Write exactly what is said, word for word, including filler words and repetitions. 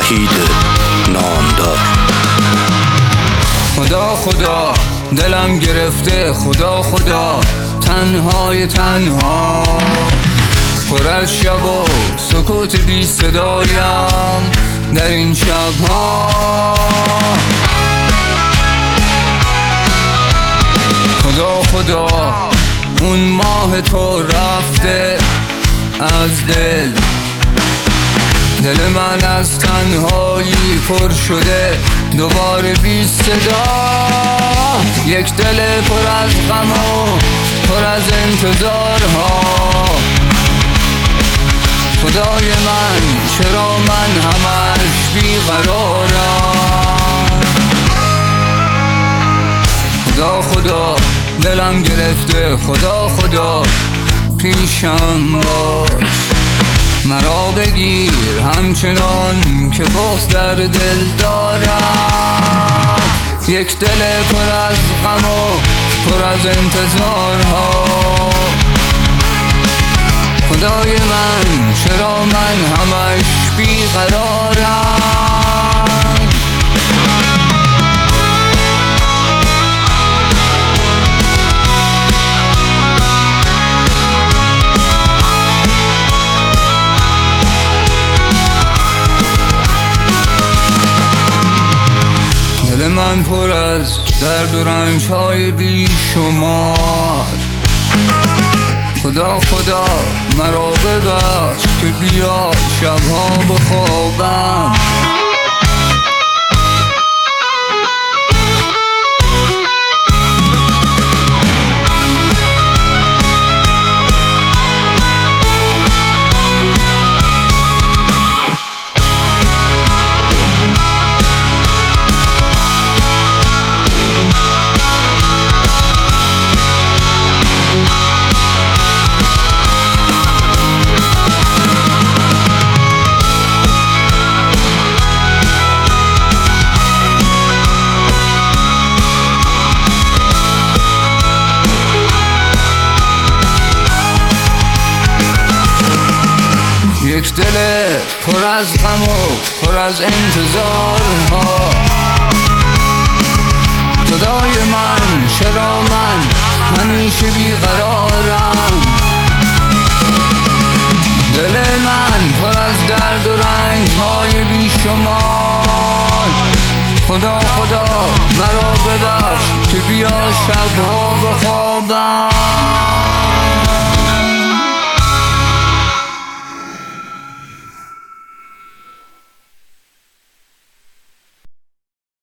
توحید نامدار. خدا خدا دلم گرفته، خدا خدا تنهای تنها، پر از شب و سکوت بی صدایم در این شبها. خدا خدا اون ماه تو رفته از دل، دل من از تنهایی پر شده دوباره بی صدا. یک دل پر از غم و پر از انتظارها. خدای من چرا من همش بی قرارم. خدا خدا دلم گرفته، خدا خدا پیشم باش، مرا بگیر همچنان که بغض در دل دارم. یک دل پر از غم و پر از انتظارها. خدای من چرا من همش بی قرارم. دل من پر از درد و رنج‌های بی شمار. خدا خدا مرا ببخش که بیا شبها بخوابم. یک دل پر از غم و پر از انتظارها. خدای من چرا من همیشه بیقرارم. دل من پر از درد و رنج‌های بی شمار. خدا خدا مرا ببخش که بیا شبها بخوابم.